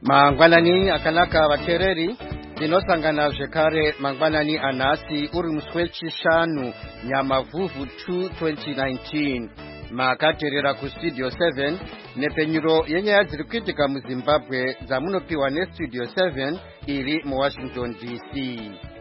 Mangwanani akanaka vatereri tinosangana zvekare mangwanani anhasi uri musi wechishanu Nyamavhuvhu 2 2019 makateerera kustudio 7 nepenyuro yenyaya dziri kuitika muZimbabwe dzamunopiwa nestudio 7 iri muWashington DC.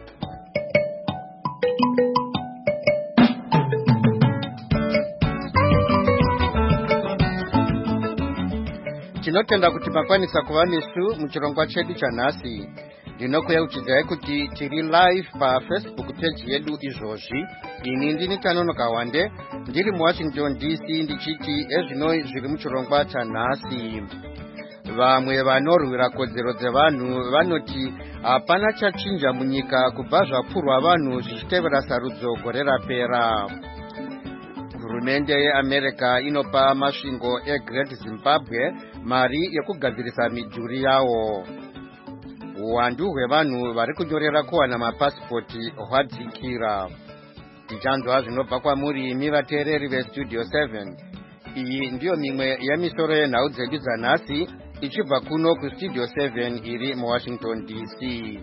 Tinotenda kuti makwanisa kuva nesu muchirongwa chedu chanhasi. Ndinokuyeuchidzai kuti tiri live paFacebook page yedu izvozvi. Ini ndini Tanonoka Wande ndiri muWashington DC ndichiti ezvino zviri muchirongwa chanhasi. Vamwe vanorwira kodzero dzevanhu vanoti hapana chachinja munyika kubva zvapfurwa vanhu zvichitevera sarudzo gore rapera. Hurumende yeAmerica inopa masvingo eGreat Zimbabwe mari yekugadzirisa midhuri yawo. Uwandu hwevanhu vari kunyorera kuwana mapasipoti hwadzikira. Tichanzwa zvinobva kwamuri imi vateereri vestudio 7. Iyi ndiyo mimwe yemisoro yenhau dzedu dzanhasi ichibva kuno kustudio 7 iri muWashington DC.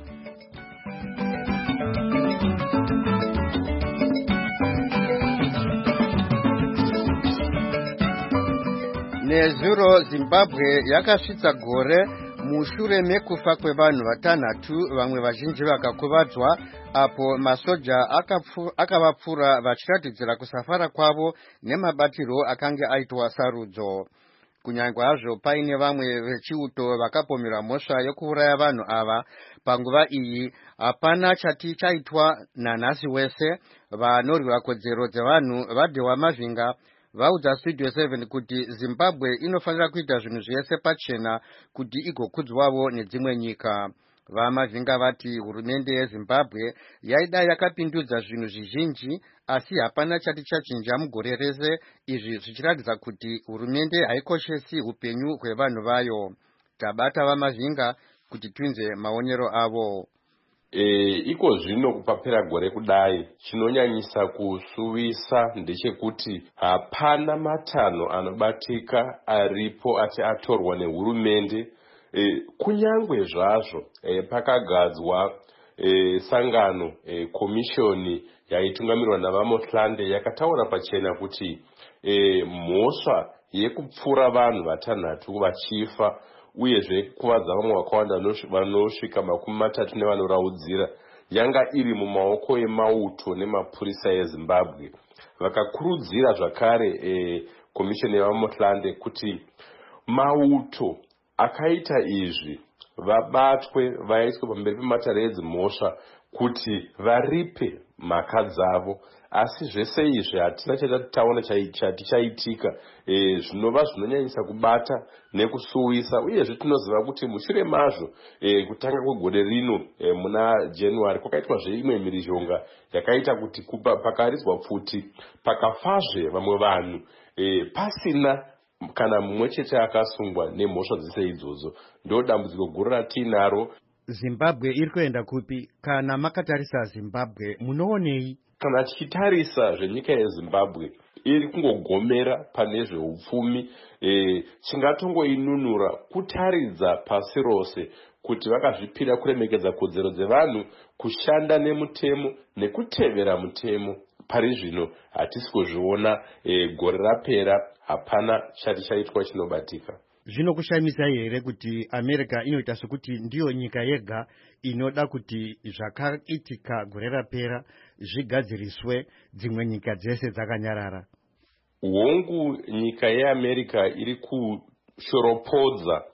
Nezuro Zimbabwe yakasvitsa gore mushure mekufa kwevanhu vatanhatu vamwe vazhinji vakakuvadzwa apo masoja akavapfura vachiratidzira kusafara kwavo nemabatiro akanga aitwa sarudzo. Kunyange hazvo paine vamwe vechiuto vakapomera mhosva yokuuraya vanhu ava, panguva iyi hapana chati chaitwa nanhasi wese. Vanorwira kodzero dzevanhu vadhewa mavhinga vaudza studio 7 kuti Zimbabwe inofanira kuita zvinhu zvese pachena kuti igokudzwawo nedzimwe nyika. Vamavhinga vati hurumende yeZimbabwe yaida yakapindudza zvinhu zvizhinji asi hapana chati chachinja mugore rese, izvi zvichiratidza kuti hurumende haikoshesi upenyu hwevanhu vayo. Tabata vamavhinga kuti twinze maonero avo. Iko zvino kupapera gore kudai chinonyanyisa kusuvisa ndechekuti hapana matanho anobatika aripo ati atorwa nehurumende. Kunyangwe zvazvo pakagadzwa sangano komishoni yaitungamirirwa navaMotlande yakataura pachena kuti mhosva yekupfura vanhu vatanhatu vachifa uyezve kuvadza vamwe vakawanda vanosvika 30 nevanoraudzira yanga iri mumaoko emauto nemapurisa eZimbabwe. Vakakurudzira zvakare komishoni yavaMotlande kuti mauto akaita izvi vabatwe vaiswe pamberi pematare edzimhosva kuti varipe mhaka dzavo. Asi zvese izvi hatina chatataona chati chaitika, zvinova zvinonyanyisa kubata nekusuwisa. Uyezve tinoziva kuti mushure mazvo kutanga kwegore rino muna January kwakaitwazve imwe mhirizhonga yakaita kuti pakaridzwa pfuti pakafazve vamwe vanhu pasina kana mumwe chete akasungwa nemhosva dzese idzodzo. Ndo dambudziko guru ratinaro. Zimbabwe iri kuenda kupi? Kana makatarisa Zimbabwe munoonei? Kana tichitarisa zvenyika yeZimbabwe iri kungogomera pane zveupfumi, chingatongoinunura kutaridza pasi rose kuti vakazvipira kuremekedza kodzero dzevanhu, kushanda nemutemo nekutevera mutemo. Pari zvino hatisi kuzviona. Gore rapera hapana chati chaitwa chinobatika. Zvinokushamisai here kuti America inoita sekuti ndiyo nyika yega inoda kuti zvakaitika gore rapera zvigadziriswe, dzimwe nyika dzese dzakanyarara? Hongu nyika yeAmerica iri kushoropodza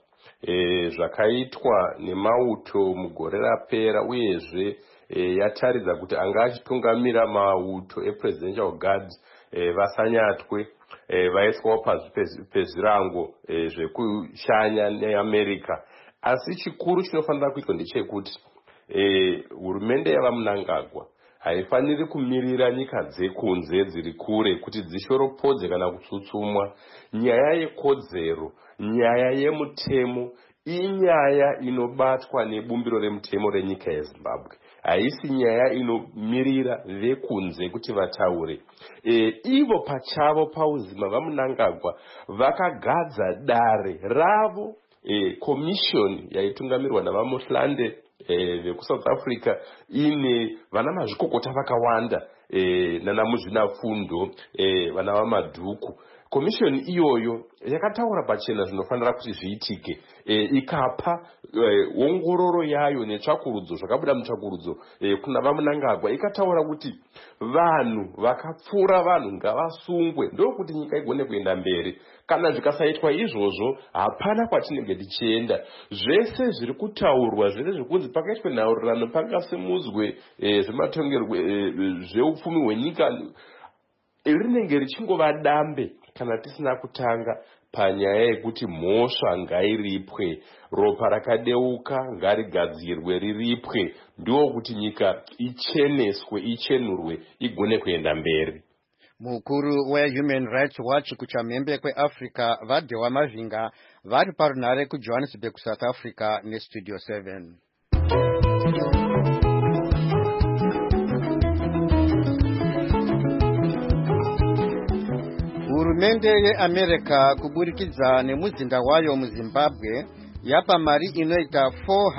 zvakaitwa nemauto mugore rapera, uyezve yataridza kuti anga achitungamira mauto ePresidential Guard vasanyatwe, vaiswawo pazvi pezvirango zvekushanya neAmerica. Asi chikuru chinofanira kuitwa ndechekuti hurumende yavaMnangagwa haifaniri kumirira nyika dzekunze dziri kure kuti dzishoropodze kana kutsutsumwa. Nyaya yekodzero, nyaya yemutemo inyaya inobatwa nebumbiro remutemo renyika yeZimbabwe. Haisi nyaya inomirira vekunze kuti vataure. Ivo pachavo pauzima vaMnangagwa vakagadza dare ravo commission yaitungamirwa navamuhlande vekusouth Africa ine vana mazvikokota vakawanda nana muzvinafundo vana vamadhuku. Commission iyoyo yakataura pachena zvinofanira kuti zviitike, ikapa ongororo yayo netsvakurudzo zvakabuda mutsvakurudzo kuna vamunangagwa, ikataura kuti vanhu vakapfura vanhu ngavasungwe ndokuti nyika igone kuenda mberi. Kana zvikasaitwa izvozvo hapana kwatinenge tichienda. Zvese zviri kutaurwa zvese zvikunzi pakaitwe nhaurirano pakasimudzwe zvematongerwe zveupfumi hwenyika rinenge richingova dambe kana tisina kutanga panyaya yekuti mhosva ngairipwe, ropa rakadeuka ngarigadzirwe riripwe, ndokuti nyika icheneswe, ichenurwe, igone kuenda mberi. Mukuru weHuman Rights Watch kuchamhembe kweAfrica Vadhewa Mavinga vari parunhare kuJohannesburg, South Africa neStudio 7. Hurumende yeAmerica kuburikidza nemuzinda wayo muZimbabwe yapa mari inoita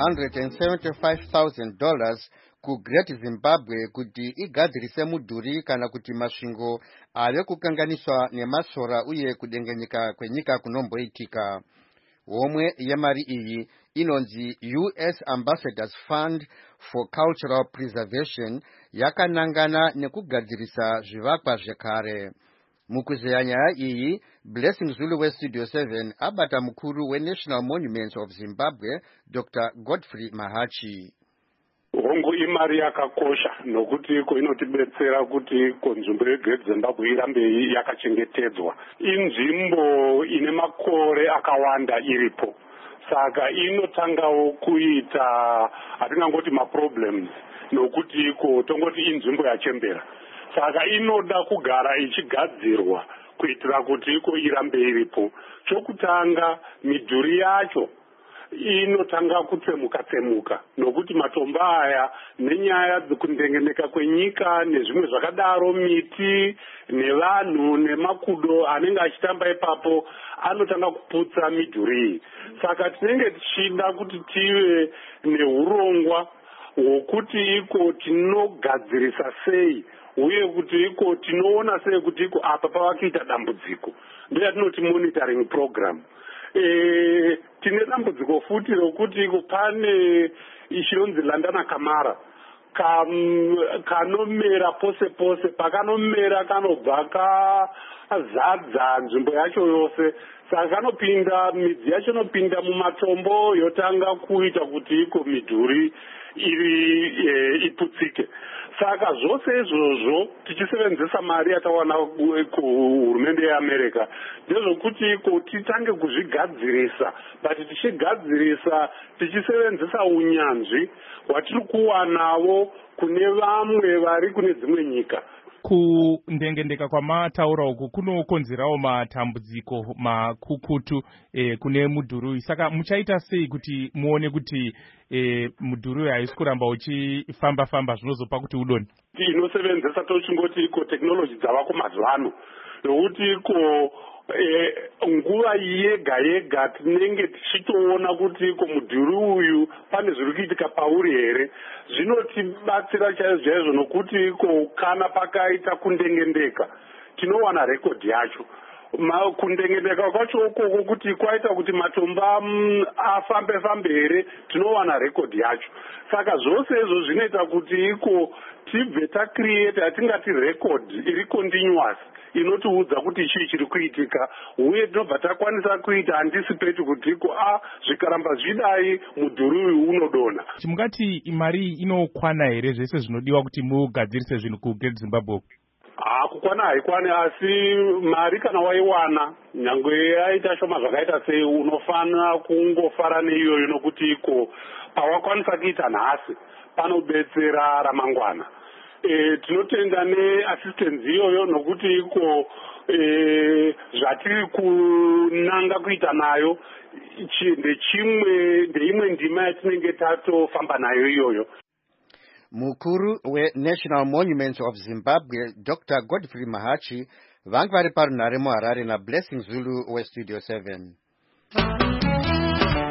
$475,000 kuGreat Zimbabwe kuti igadzirise mudhuri kana kuti masvingo ave kukanganiswa nemasora uye kudengenyeka kwenyika kunomboitika. Homwe yemari iyi inonzi US Ambassadors Fund for Cultural Preservation yakanangana nekugadzirisa zvivakwa zvekare. Mukuzeya nyaya iyi, Blessing Zulu weStudio 7 abata mukuru weNational Monuments of Zimbabwe, Dr. Godfrey Mahachi. Hongu imari yakakosha nokuti iko inotibetsera kuti nzvimbo yeGreat Zimbabwe irambe yakachengetedzwa. Inzvimbo ine makore akawanda iripo, saka inotangawo kuita atingangoti maproblems nokuti iko tongoti inzvimbo yachembera. Saka inoda kugara ichigadzirwa kuitira kuti iko irambe iripo. Chokutanga, midhuri yacho inotanga kutsemuka nokuti matombo aya nenyaya dzekundengeneka kwenyika nezvimwe zvakadaro, miti nevanhu nemakudo anenge achitamba ipapo anotanga kuputsa midhuri iyi. Saka tinenge tichida kuti tive neurongwa hwokuti iko tinogadzirisa sei uye kuti iko tinoona sei kuti iko apa pavakuita dambudziko. Ndio yatinoti monitoring program. Tine dambudziko futi rokuti iko pane chinonzi Landana Kamara kanomera pose pose, pakanomera kanobva kazadza nzvimbo yacho yose. Saka kanopinda, midzi yacho inopinda mumatombo yotanga kuita kuti iko midhuri iputsike. Saka zvose izvozvo tichisevenzesa mari yatawana kuhurumende yeAmerica ndezvokuti iko titange kuzvigadzirisa, but tichigadzirisa tichisevenzesa unyanzvi hwatiri kuwanawo kune vamwe vari kune dzimwe nyika. Kundengendeka kwamataura uku kunokonzerawo matambudziko makukutu kune mudhuri. Saka muchaita sei kuti muone kuti mudhuri haisi kuramba uchifamba zvinozopa kuti udoni? Inosevenzesa tochingoti iko technology dzavako mazuva ano, nokuti iko nguva yega yega tinenge tichitoona kuti iko mudhuri uyu pane zviri kuitika pauri here. Zvinotibatsira chaizvo nokuti iko kana pakaita kundengendeka tinowana rekodhi yacho. Kundengendeka kwacho ukoko kuti kwaita kuti matomba afambe here tinowana rekodhi yacho. Saka zvose izvo zvinoita kuti iko tibve tacreate atingati record iri continuous inotiudza kuti chii chiri kuitika, uye tinobva takwanisa kuita anticipate kuti iko zvikaramba zvidai mudhuri uyu unodonha. Mungati mari inokwana here zvese zvinodiwa kuti mugadzirise zvinhu kuGreat Zimbabwe? Kukwana haikwani, asi mari kana waiwana nyangwe yaita shoma zvakaita sei unofana kungofara neiyoyo, nokuti iko pawakwanisa kuita nhasi panobetsera ramangwana. Tinotenda neassistance iyoyo nokuti iko zvatiri kunanga kuita nayo ndeimwe ndima yatinenge tatofamba nayo iyoyo. Mukuru weNational Monuments of Zimbabwe, Dr. Godfrey Mahachi, vangu vari parunhare muHarare naBlessing Zulu weStudio 7.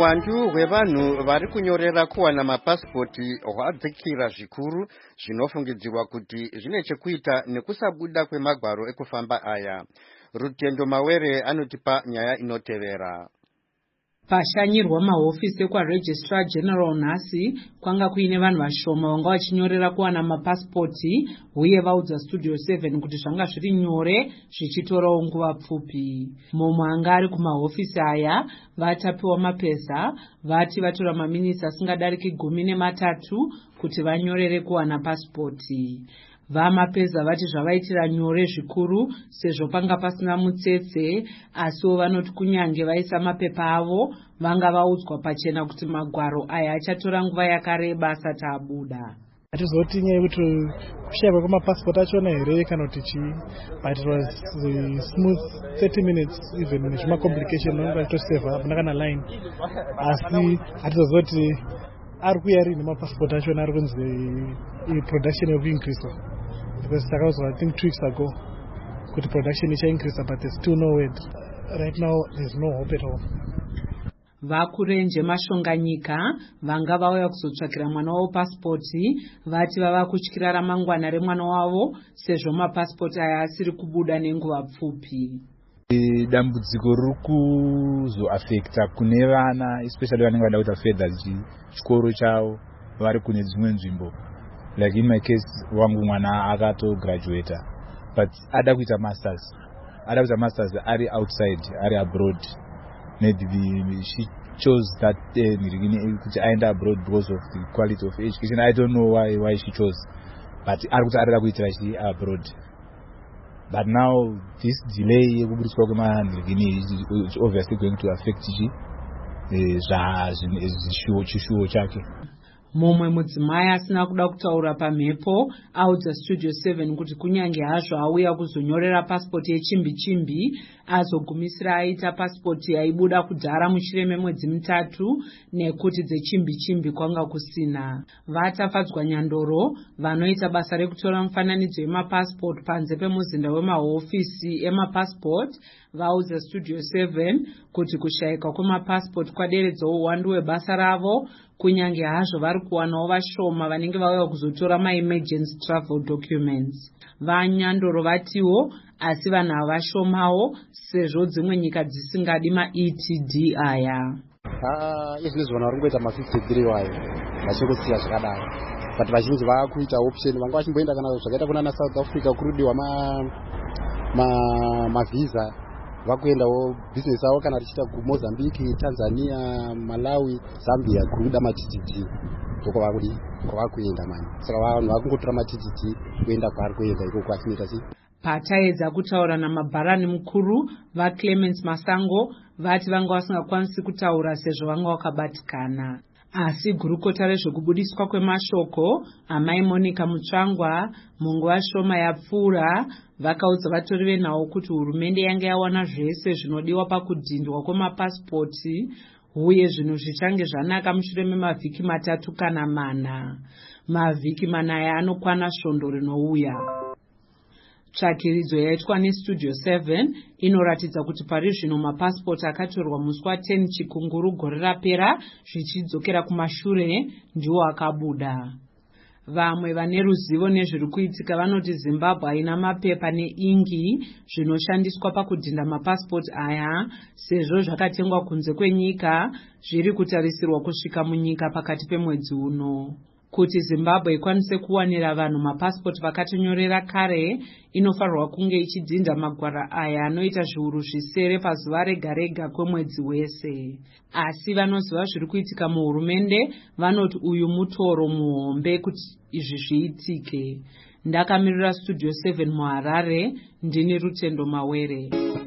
uwandu hwevanhu vari kunyorera kuwana mapasipoti hwadzikira zvikuru zvinofungidzirwa kuti zvine chekuita nekusabuda kwemagwaro ekufamba aya. Rutendo Mawere anotipa nyaya inotevera. Pashanyirwa mahofisi ekwaRegistrar General nhasi kwanga kuine vanhu vashoma vanga vachinyorera kuwana mapasipoti uye vaudza Studio 7 kuti zvanga zviri nyore zvichitorawo nguva pfupi. Mumwe anga ari kumahofisi aya vatapiwa mapesa vati vatora maminitsi asingadariki 13 kuti vanyorere kuwana pasipoti. Vamapeza vati zvavaitira nyore zvikuru sezvo panga pasina mutsetse, asiwo vanoti kunyange vaisa mapepa avo vanga vaudzwa pachena kuti magwaro aya achatora nguva yakareba asati abuda. Hatizoti nyaya yekuti kushayikwa kwemapasipoti achona here kana kuti chii, but it was smooth 30 minutes even nezvima complication nonga toseva apana kana line, asi hatizoti ari kuya rini mapasipoti achona ari kunzi production yokuincrease. Because I think 2 weeks ago, the production is increased, but there's still no word. Right now, there's no hope at all. Vakurenje mashonganyika vanga vauya kuzotsvakira mwana wavo pasipoti vati vava kutyira ramangwana remwana wavo sezvo mapasipoti aya asiri kubuda nenguva pfupi. Dambudziko riri kuzoafekta kune vana especially vanenge vada kuita fedha chikoro chavo vari kune dzimwe nzvimbo. Like in my case, wangu mwana akato graduate, but ada kuita masters. Ari outside, ari abroad. Maybe she chose that kuti aenda abroad because of the quality of education. I don't know why she chose, but ari kuita she abroad. But now this delay yekubudiswa kwemanhirigini is obviously going to affect chishuwo chake. Mumwe mudzimai asina kuda kutaura pamhepo audza Studio 7 kuti kunyange hazvo auya kuzonyorera pasipoti yechimbi-chimbi azogumisira aita pasipoti yaibuda kudhara mushure memwedzi 3 nekuti dzechimbi-chimbi kwanga kusina. Vatafadzwa Nyandoro vanoita basa rekutora mufananidzo wemapasipoti panze pemuzinda wemahofisi emapasipoti vaudza Studio 7 kuti kushayika kwemapasipoti kwaderedzawo uwandu hwebasa ravo kunyange hazvo vari kuwanawo vashoma vanenge vauya kuzotora ma-emergency travel documents. VaNyandoro vatiwo asi vanhu havashomawo sezvo dzimwe nyika dzisingadi ma-ETD aya. Izvinozvona vari kungoita ma-53 wayo vachikusiya zvakadaro, but vazhinji vakuita option vanga vachimboenda kana zvakaita kuna South Africa kurudiwa mavisa vakuendawo business avo kana richiita kuMozambique, Tanzania, Malawi, Zambia kuruda matititi kwavakuenda mani. Saka vanhu vakungotora matititi kuenda kwaari kuenda ikoko achinoita sei. Pataedza kutaura namabharani mukuru vaClemens Masango vati vanga vasingakwanisi kutaura sezvo vanga vakabatikana. Asi gurukota rezvekubudiswa kwemashoko amai Monica Mutsvangwa munguva shoma yapfuura vakaudza vatori venhau kuti hurumende yange yawana zvese zvinodiwa pakudhindwa kwemapasipoti uye zvinhu zvichange zvanaka mushure memavhiki 3 kana 4. Mavhiki 4 aya anokwana svondo rinouya. Tsvakiridzo yaitwa neStudio 7 inoratidza kuti pari zvino mapasipoti akatorwa musi wa10 Chikunguru gore rapera zvichidzokera kumashure ndiwo akabuda. Vamwe vane ruzivo nezviri kuitika vanoti Zimbabwe haina mapepa neingi zvinoshandiswa pakudhinda mapasipoti aya sezvo zvakatengwa kunze kwenyika zviri kutarisirwa kusvika munyika pakati pemwedzi uno. Kuti Zimbabwe ikwanise kuwanira vanhu mapasipoti vakatonyorera kare inofanirwa kunge ichidhinda magwara aya anoita zviuru zvisere pazuva rega-rega kwemwedzi wese. Asi vanoziva zviri kuitika muhurumende vanoti uyu mutoro muhombe kuti izvi zviitike. Ndakamirira Studio 7 muHarare, ndini Rutendo Mawere.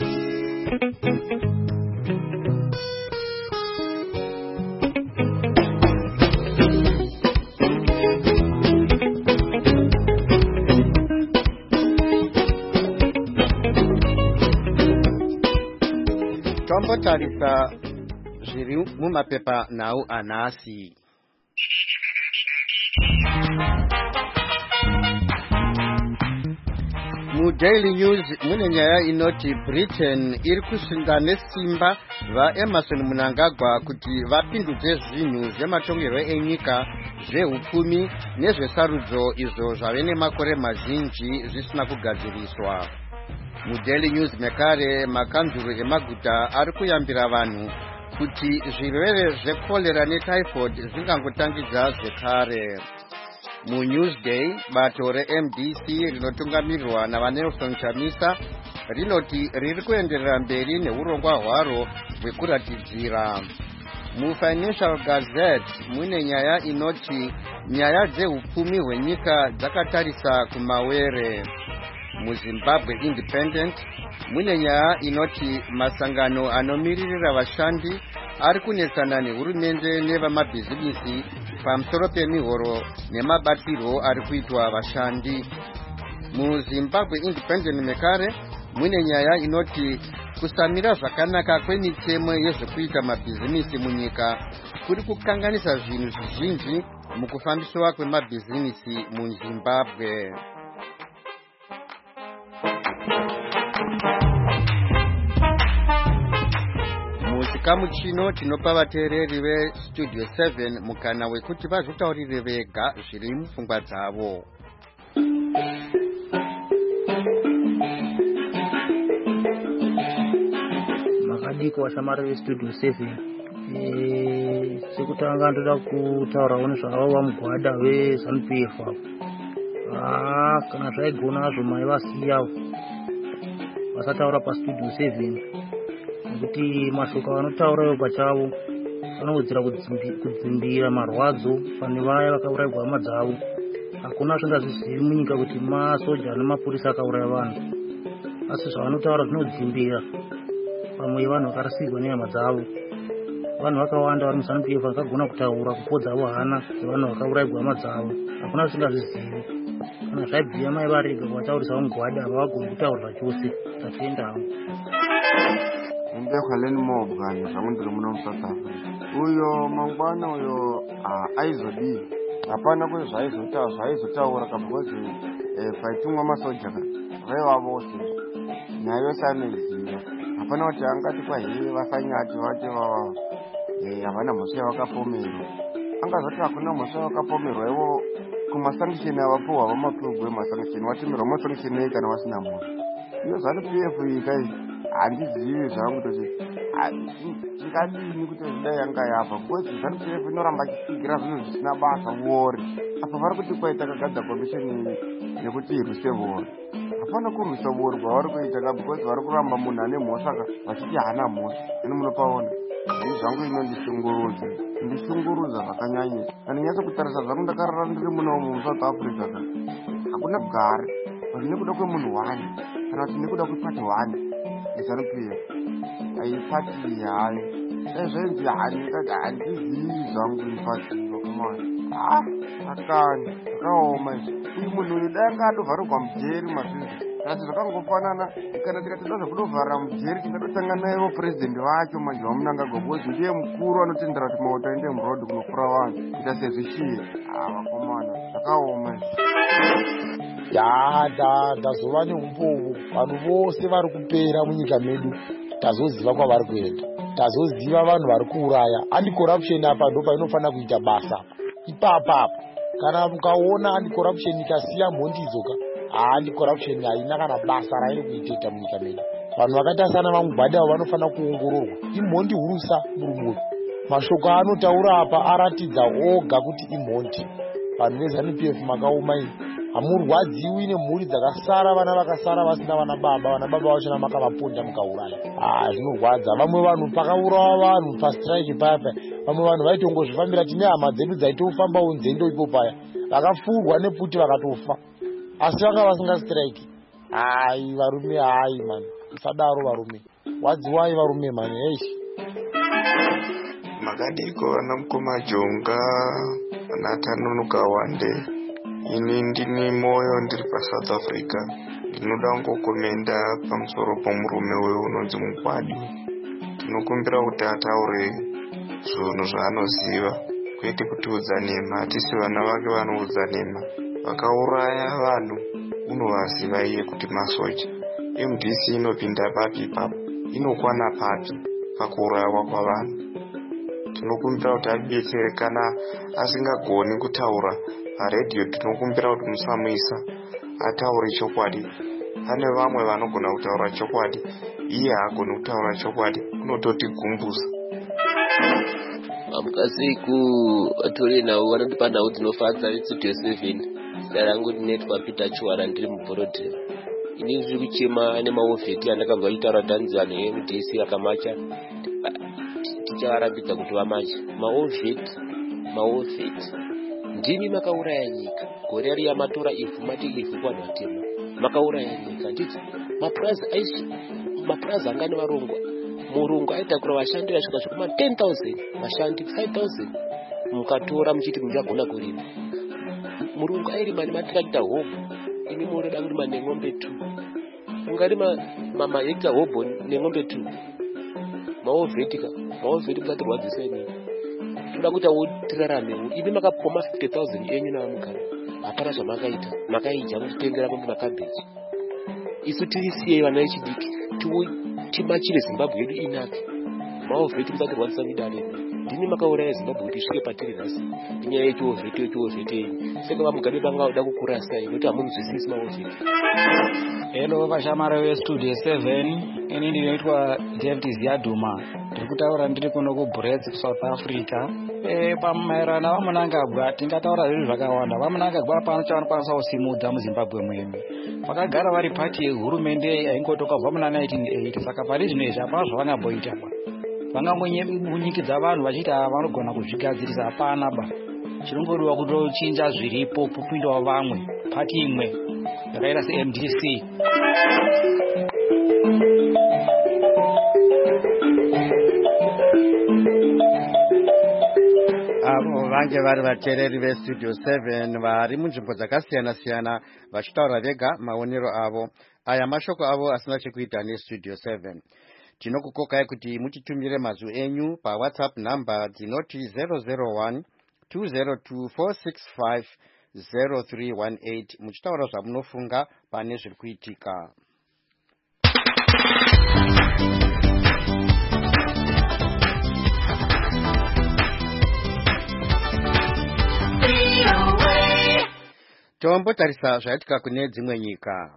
Tombotarisa zviri mumapepa nhau anhasi. Daily News mune nyaya inoti Britain iri kushinga nesimba vaEmerson Mnangagwa kuti vapindudze zvinhu zvematongerwo enyika zveupfumi nezvesarudzo izvo zvave nemakore mazhinji zvisina kugadziriswa. Daily News mekare makanzuro emaguta ari kuyambira vanhu kuti zvirwere zvekolera netyphoid zvingangotangidza zvekare. Newsday bato reMDC rinotungamirirwa naVanelson Chamisa rinoti riri kuenderera mberi neurongwa hwaro hwekuratidzira. Financial Gazette mune nyaya inoti nyaya dzeupfumi hwenyika dzakatarisa kumawere. Zimbabwe Independent mune nyaya inoti masangano anomiririra vashandi ari kunetsana nehurumende nevamabhizimisi pamusoro pemihoro nemabatirwo ari kuitwa vashandi. Zimbabwe Independent mekare mune nyaya inoti kusamira zvakanaka kwemitemo yezvekuita mabhizimisi munyika kuri kukanganisa zvinhu zvizhinji mukufambiswa kwemabhizimisi muZimbabwe. Chikamu chino tinopa vateereri veStudio 7 mukana wekuti vazotaurire vega zviri mupfungwa dzavo. Makadiko washamari veStudio 7. Sekutanga ndoda kutaurawo nezvavo vamugwada veZANU-PF avo. Kana zvaigona hazvo mai vasiyawo vasataura paStudio 7. Kuti mashoko anotaurayo pachavo anowedzera kudzimbira marwadzo pane vaya vakaurayirwa hama dzavo. Hakuna zvingazvizivi munyika kuti masoja nemapurisa akauraya vanhu, asi zvavanotaura zvinodzimbira pamwe vanhu vakarasirwa nehama dzavo. Vanhu vakawanda vari muZANU-PF vakagona kutaura kupodzavo hana dzevanhu vakaurayirwa hama dzavo. Hakuna zvingazvizivi. Kana zvaibvira mai varega kuvataurisa vamugwada havagoni kutaurira chose. Tatienda hangu. Ndekhaleni mobwa zvamundiri muno muSouth Africa. Uyo mangwana uyo aizodii hapana kuti zvaizotaura kabhozi paitumwa masoja vaiva vose nyaya yose anoiziva. Hapana kuti angati kwahiye vasanyati vati havana mhosva yavakapomerwa. Angazoti hakuna mhosva yavakapomerwa ivo kumasangisheni avapuhwa vamapurugwe masangisheni vatimirwa masangisheni kana vasina mhosva. Iyo ZANU-PF ikai handizivi zvangu kuti tingadini kuti zvidai yanga yabva because ZANU-PF inoramba chitsigira zvinhu zvisina basa wori. Apa vari kuti kwaita kagadza komisheni yekuti irwise vori. Hapana kurwisa vori kwavari kuita because vari kuramba munhu ane mhosva vachiti hana mhosva. Ini munopaona ini zvangu ndishungurudza zvakanyanyisa. Kana nyasa kutarisa zvangu ndakarara ndiri muno muSouth Africa hakuna gare kuti nekuda kwemunhu wani kana kuti nekuda kwepati wani ZANU-PF aipati hayo zvenzi handizivi zvangu ipati vakomana akani akaoma uyu munhu uyu dai anga adovharirwa mujeri mazvizvi asi zvakangofanana kana tikatoda zvekudovharira mujeri tingatotanga naivo purezidendi vacho manje vaMnangagwa because ndiye mukuru anotendera kuti mauto aende murodhi kunofura vanhu kuita sezvishiye vakomana zvakaoma ndazova neupovu. Vanhu vose vari kupera munyika medu tazoziva kwavari kuenda, tazoziva vanhu vari kuuraya. Anti-corruption apa ndo painofanira kuita basa ipapa. Kana mukaona anti-corruption ikasiya mhondizoka, anti-corruption haina kana basa rairi kuita munyika medu. Vanhu vakaita sana vamugwada vanofanira kuongororwa. Imhondi hurusa murumuri. Mashoko anotaura apa aratidza oga kuti imhondi. Vanhu veZANU-PF makaoma ini hamurwadziwi nemhuri dzakasara, vana vakasara vasina vana baba vachona makavaponda mukauraya. Zvinorwadza. Vamwe vanhu pakaurawa vanhu pastrike paya, vamwe vanhu vaitongozvifambira. Tine hama dzedu dzaitofambawo nzendo ipo paya vakafurwa nepfuti vakatofa, asi vanga vasingastrike. Varume mani, musadaro varume, wadziwai varume mani. Makadiko vana mukoma Jonga vana Tanunuka Wande. Ini ndini moyo ndiri paSouth Africa. Ndinoda kungokomenda pamusoro pomurume uyu unonzi Mugwadi. Tinokumbira kuti ataure zvinhu zvaanoziva kwete kutiudza nhema. Hatisi vana vake vanoudza nhema. Vakauraya vanhu unovaziva iye kuti masoja. MDC inopinda papi ipapo, inokwana papi pakuurayiwa kwavanhu. Tinokumbira kuti adetsere, kana asingagoni kutaura paredhiyo tinokumbira kuti musamuisa ataure chokwadi. Pane vamwe vanogona kutaura chokwadi, iye haagoni kutaura chokwadi, unototi gumbuza. Mukasiku atori nawo vanotipa nhau dzinofadza vestudio 7. Zita rangu ndinetwa Peter Chiwara, ndiri muBorodhera. Ini ndiri kuchema nemaovheti andakabva kutaura Tanzania neMDC akamacha. Tichavarambidza kuti vamacha maovheti ndimi makauraya nyika. Gore riya matora ivhu mati ivhu kwanhu vatema, makauraya nyika. Nditi mapurazi anga nevarongwa, murungu aitakura vashandi vasvika zvekuma 10,000 vashandi 5,000 mukatora muchiti muchagona kurima. Murungu airima nematirakita hobo, ini munoda kurima neng'ombe 2. Mungarima mahekita hobo neng'ombe 2. Maovheti musatirwadzisa inini. Toda kuti tiraramewo. Ini makapoma 50,000 enyu navamugara. Hapana zvamakaita, makaija kutitengera pamwe makabheji. Isu tirisiye vana vechidiki, timachire Zimbabwe yedu inake. Maovheti musatirwadzisa midare. Ndini makauraya Zimbabwe kuti isvike patiri nhasi. Inyaya yechiovheti yenyu. Saka vamugari vangada kukura sei, nokuti hamunzwisisi maovheti. Hello vashamari vestudio 7, ini ndinoitwa David Ziyaduma. Ndiri kutaura ndiri kuno kuBrits kuSouth Africa. Pamaerana vamunangagwa tingataura zvinhu zvakawanda. Vamunangagwa pano chavanokwanisa kusimudza muZimbabwe mwenu. Vakagara vari pati yehurumende yaingotoka kubva muna 1980. Saka pari zvino izvi hapana zvavangamboita ba. Vangamunyikidza vanhu vachiti vanogona kuzvigadzirisa, hapana ba. Chinongodiwa kutochinja zviripo kupindawo vamwe pati imwe yakaita seMDC. Avo vange vari vateereri vestudio 7 vari munzvimbo dzakasiyana-siyana vachitaura vega maonero avo. Aya mashoko avo asina chekuita nestudio 7. Tinokukokai kuti mutitumire mazwi enyu paWhatsApp namba dzinoti 001 202 465 0318 muchitaura zvamunofunga pane zviri kuitika. Tombotarisa zvaitika kune dzimwe nyika.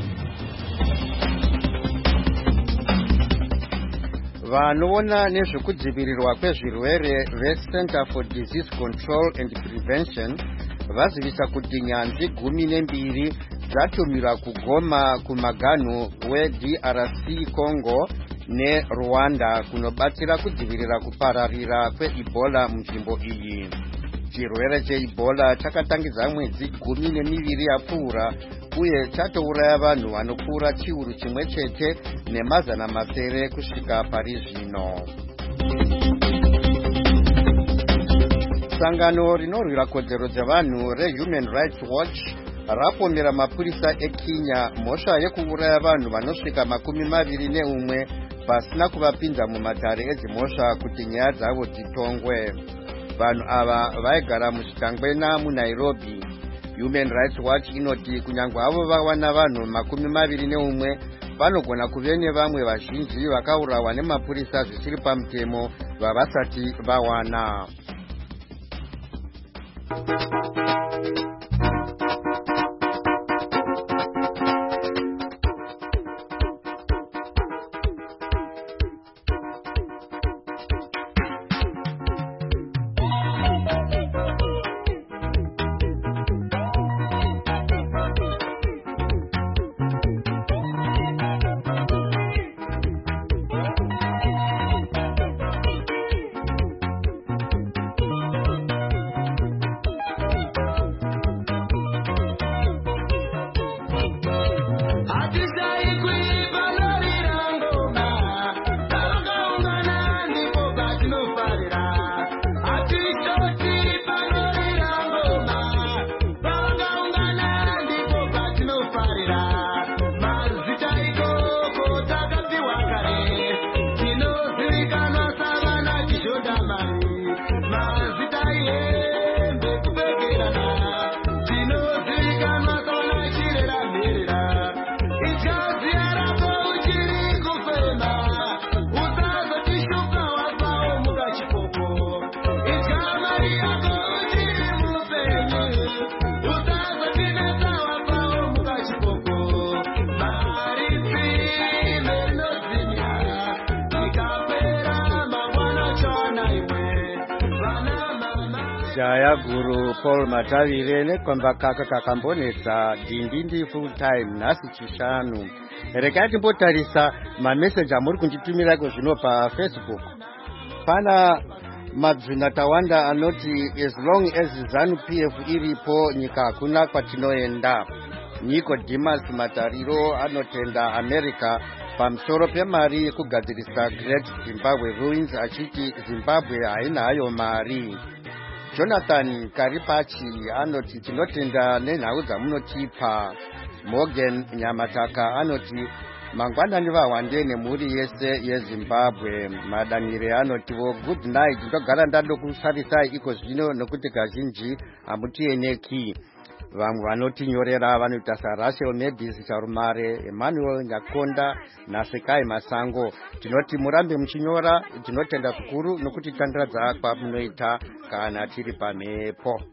Vanoona nezvekudzivirirwa kwezvirwere veCenter for Disease Control and Prevention vazivisa kuti nyanzvi 12 dzatumira kugoma kumaganhu weDRC Congo neRwanda kunobatsira kudzivirira kupararira kweEbola munzvimbo iyi. Chirwere cheEbola chakatangidza mwedzi 12 yapfuura uye chatouraya vanhu vanopfuura chiuru chimwe chete nemazana masere kusvika pari zvino. Sangano rinorwira kodzero dzevanhu reHuman Rights Watch rapomera mapurisa eKenya mhosva yekuuraya vanhu vanosvika 21 pasina kuvapinza mumatare edzimhosva kuti nyaya dzavo dzitongwe. Vanhu ava vaigara muchitangwena muNairobi. Human Rights Watch inoti kunyangwe avo vawana vanhu 21 vanogona kuve nevamwe vazhinji vakaurawa nemapurisa zvisiri pamutemo vavasati vawana. Jaya Guru Paul Matavire nekomba kaka kakambonetsa Dindindi Full Time nhasi chishanu. Rekati mbotarisa mameseji amuri kunditumira zvino paFacebook. Pana madzina tawanda anoti as long as ZANU-PF iripo nyika hakuna kwatinoenda. Nicodemus Matariro anotenda America pamusoro pemari yekugadzirisa Great Zimbabwe Ruins achiti Zimbabwe haina hayo mari. Jonathan Karipachi anoti tinotenda nenhau dzamunotipa. Morgan Nyamataka anoti mangwanani vahwande nemhuri yese yeZimbabwe. Madanire anotiwo good night, ndogara ndado kusarisai iko zvino nokuti kazhinji hamutieneki. Vamwe vanotinyorera vanoita saRachel Medis Charumare, Emmanuel Nyakonda naSekai Masango. Tinoti murambe muchinyora, tinotenda zvikuru nokuti tandiradza kwamunoita kana tiri pamhepo.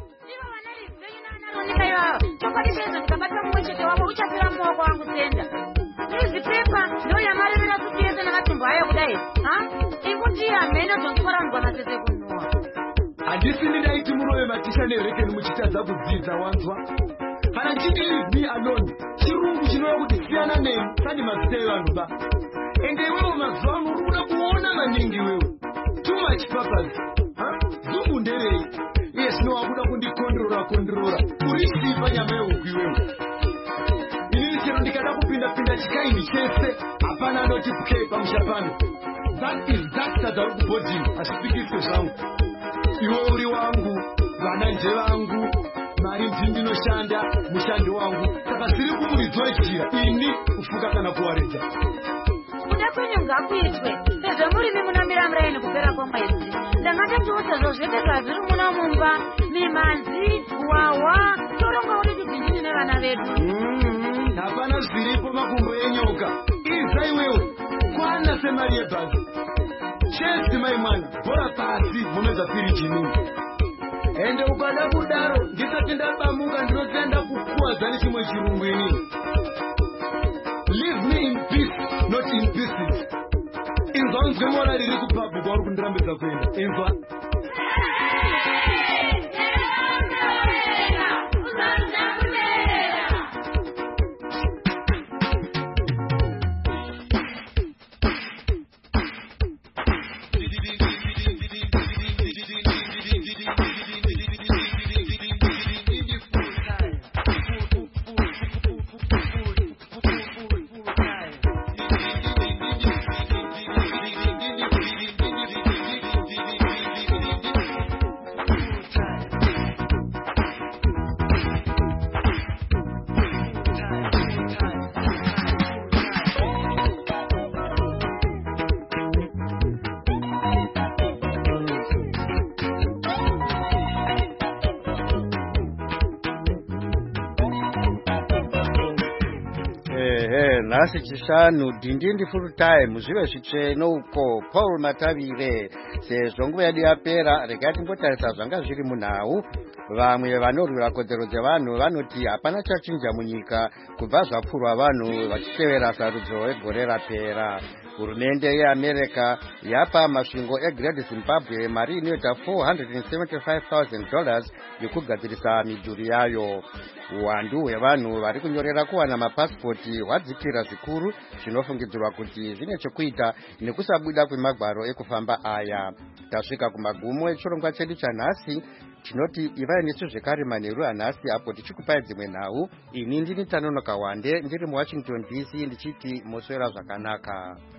Handisi ndaiti murove matisha nerekeni muchitadza kudzidza wanzwa. Kana nditi leave me alone, chirungu chinova kuti siyana nemi sandi mazita evanhu ba. Ende iwewo mazuva ano uri kuda kuona maningi iwewo. Too much purpose. Zungu nderei. Iye zvino wakuda kundikondorora. Uri sipa nyama yehuku iwewo. Inini chero ndikada kupinda chikaini chese hapana anoti pukei pamusha pano. That's vari kubhodhini hazvipikise zvangu. Iwe uri wangu, vana nje vangu, mari ndinoshanda mushandi wangu. Saka zviri kumuridzwa jira ini kufuka kana kuwaridza. Kuda kwenyu ngakuitwe. Sezvo muri nemunamira muraini kupera kwamwedzi. Ndangatotiwota zvozvepeka zviri muna mumba, mimanzi, wawa, toronga uri kudzinjini nevana vedu. Hapana zviripo makumbo enyoka. Iza iwewe, kwana semari yebhazi. Chesi mai mwana, bora pasi mumeza firiji nini. Ende ukada kudaro, ndisati ndabamuka ndinotenda kukuwadza nechimwe chirungu inini. Leave me in peace, not in pieces. Inzwa unzwe mwana riri kupabhuka uri kundirambidza kuenda. Inzwa. Nhasi chishanu Dindindi Full Time zvive zvicheno uko Paul Matavire. Sezvo nguva yedu yapera, regai timbotarisa zvanga zviri munhau. Vamwe vanorwira kodzero dzevanhu vanoti hapana chachinja munyika kubva zvapfurwa vanhu vachitevera sarudzo egore rapera. Hurumende yeAmerica yapa masvingo eGreat Zimbabwe mari inoita $475,000 yekugadzirisa midhuri yayo. Uwandu hwevanhu vari kunyorera kuwana mapasipoti hwadzikira zvikuru, zvinofungidzirwa kuti zvine chekuita nekusabuda kwemagwaro ekufamba aya. Tasvika kumagumo echirongwa chedu chanhasi. Tinoti ivai nesu zvekare manheru anhasi apo tichikupai dzimwe nhau. Ini ndini Tanonoka Wande ndiri muWashington DC ndichiti moswera zvakanaka.